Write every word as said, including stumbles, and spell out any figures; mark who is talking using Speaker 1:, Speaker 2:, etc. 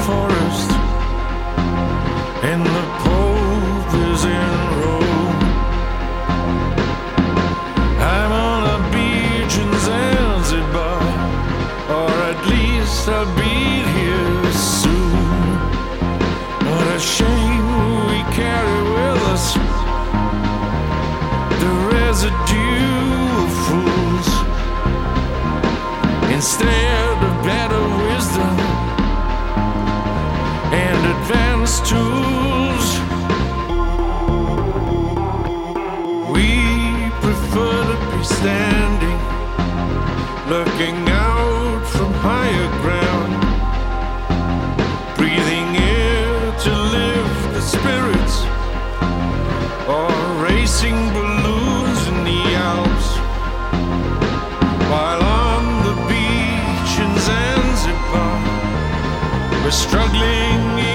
Speaker 1: forest, and the Pope is in Rome. I'm on a beach in Zanzibar, or at least I'll be here soon. What a shame we carry with us the residue of fools instead of better wisdom and advanced tools. We prefer to be standing, looking out from higher ground, breathing air to lift the spirits, or racing balloons in the Alps, while on the beach in Zanzibar we're struggling